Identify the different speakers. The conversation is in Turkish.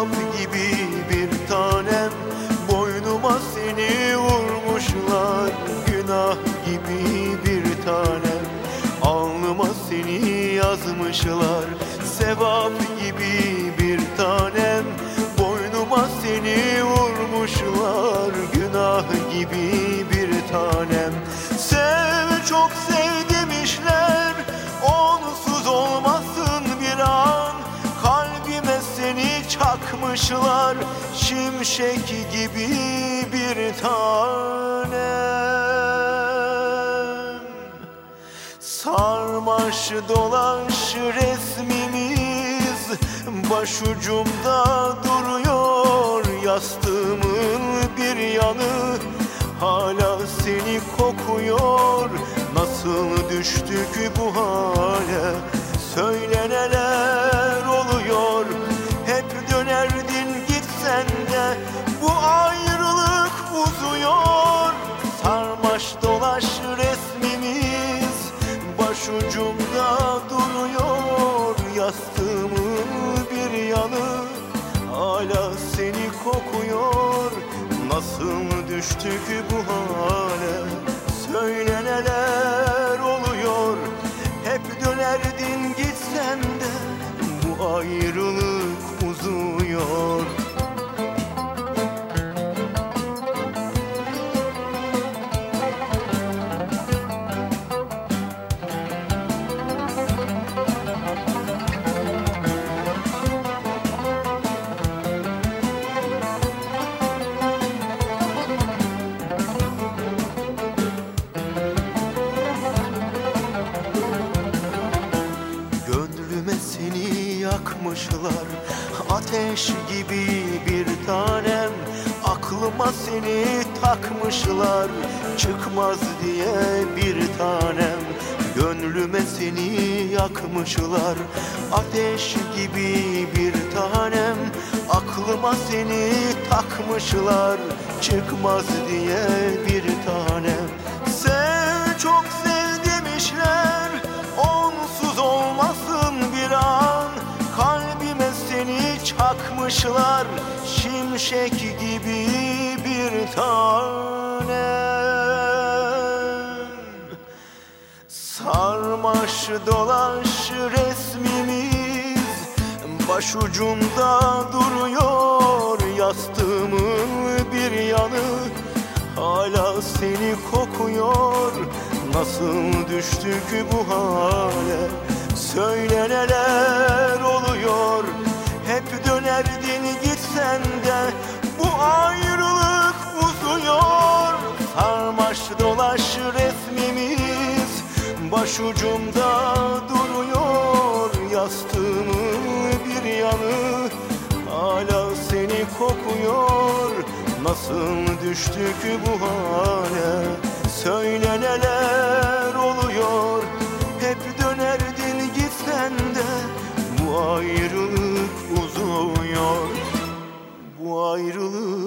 Speaker 1: Sevap gibi bir tanem, boynuma seni vurmuşlar. Günah gibi bir tanem, alnıma seni yazmışlar. Sevap gibi bir tanem, boynuma seni vurmuşlar. Günah gibi bir tanem. Sev, çok sev demişler, onsuz olmasın bir an. Kalbime seni çakmışlar, şimşek gibi bir tanem. Sarmaş dolaş resmimiz başucumda duruyor. Yastığımın bir yanı hala seni kokuyor. Nasıl düştük bu hale, söyle neler oluyor. Hep dönerdin gitsen de bu ayrılık uzuyor. Sarmaş dolaş resmimiz başucumda duruyor. Yastığımın bir yanı hala seni kokuyor. Nasıl düştük bu hale, söyle neler oluyor. Hep dönerdin gitsen de bu ayrılık uzuyor. Seni yakmışlar, ateş gibi bir tanem. Aklıma seni takmışlar, çıkmaz diye bir tanem. Gönlüme seni yakmışlar, ateş gibi bir tanem. Aklıma seni takmışlar, çıkmaz diye bir tanem. Sev, çok sev demişler, onsuz olmasın bir an. Kalbime seni çakmışlar, şimşek gibi bir tanem. Sarmaş dolaş resmimiz başucumda duruyor. Yastığımın bir yanı hala seni kokuyor. Nasıl düştük bu hale, söyle neler oluyor. Hep dönerdin gitsen de bu ayrılık uzuyor. Sarmaş dolaş resmimiz başucumda duruyor. Yastığımın bir yanı hala seni kokuyor. Nasıl düştük bu hale, söyle neler oluyor. Hep dönerdin gitsen de bu ayrılık uzuyor. Bu ayrılık